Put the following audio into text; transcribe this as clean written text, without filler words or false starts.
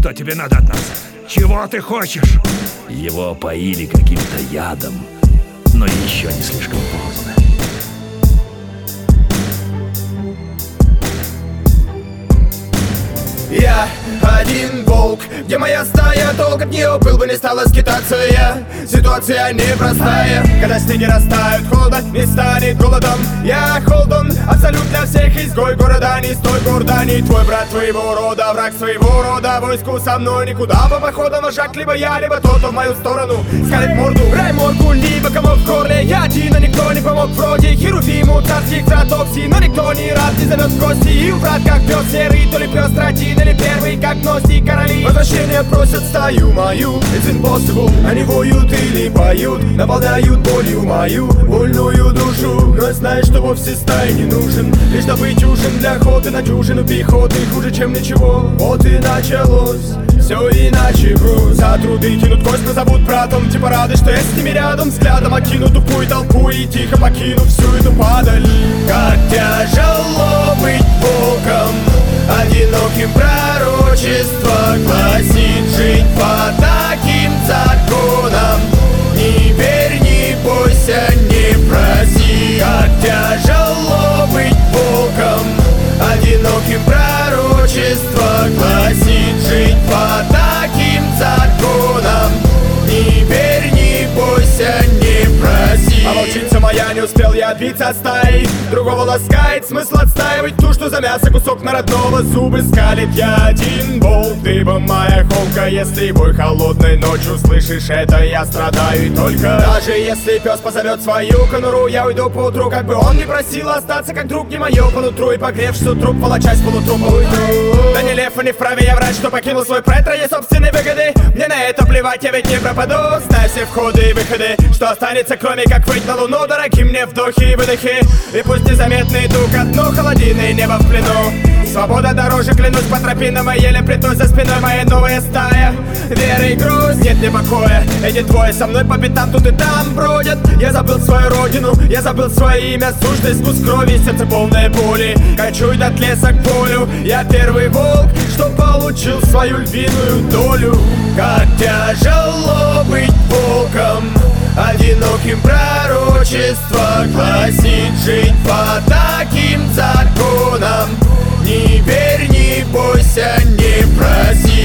Что тебе надо от нас? Чего ты хочешь? Его поили каким-то ядом, но еще не слишком поздно. Я один волк, где моя стая, толк от нее был бы, не стала скитаться я. Ситуация непростая, когда снеги растают, холода не станет голодом. Я Холдон, абсолют для всех, изгой города, не стой гордо, не твой брат твоего рода, враг своего рода. Войску со мной никуда по походам, вожак либо я, либо тот, кто в мою сторону скалит морду, рай морду, либо комок в горле. Я один, но никто не помог вроде Херувиму, царских тратоксий, но никто не рад, не зовет в гости. И брат как пес серый, то ли пес тротин, или первый как гности короли. Возвращение просят стаю мою, it's impossible. Они воют или поют, наполняют болью мою вольную душу. Но знаешь, что вовсе стаи не нужен, лишь добыть ужин для охоты на дюжину пехоты. Хуже, чем ничего, вот и началось. Все иначе груз, за труды кинут кость, назовут братом. Типа рады, что я с ними рядом, взглядом окину тупую толпу и тихо покину всю эту падаль. Как тяжело быть волком, одиноким пророчество гласит жить по таким законам. Не верь, не бойся, не проси. Как тяжело быть волком, одиноким пророчество гласит жить по таким законам. Не верь, не бойся, не проси. А волчица моя, не успел я отбиться от стаи, другого ласкает смысл отстаивать ту, что за мясо кусок на родного зубы скалит. Я один волк, ты бы моя холка. Если бой холодной ночью слышишь это, я страдаю и только. Даже если пес позовет свою конуру, я уйду поутру, как бы он не просил остаться, как друг не мое по нутру. И погревшись у труп, волочась полутрупа уйду. Да не лев и не вправе я врать, что покинул свой прайд ради собственной выгоды. Мне на это плевать, я ведь не пропаду. Знай все входы и выходы, что останется, кроме как выйти на луну. Дороги мне вдохи и выдохи, и пусть незаметный дух от дно, холодины небо в плену. Свобода дороже, клянусь, по тропинам, и еле плетусь за спиной моя новая стая. Вера и грусть, нет мне покоя. Эти двое со мной по пятам тут и там бродят. Я забыл свою родину, я забыл свое имя. Сущность, вкус крови, сердце полное боли. Кочует от леса к полю. Я первый волк, что получил свою львиную долю. Как тяжело быть волком, одиноким пророчество гласит жить по таким законам. Не верь, не бойся, не проси.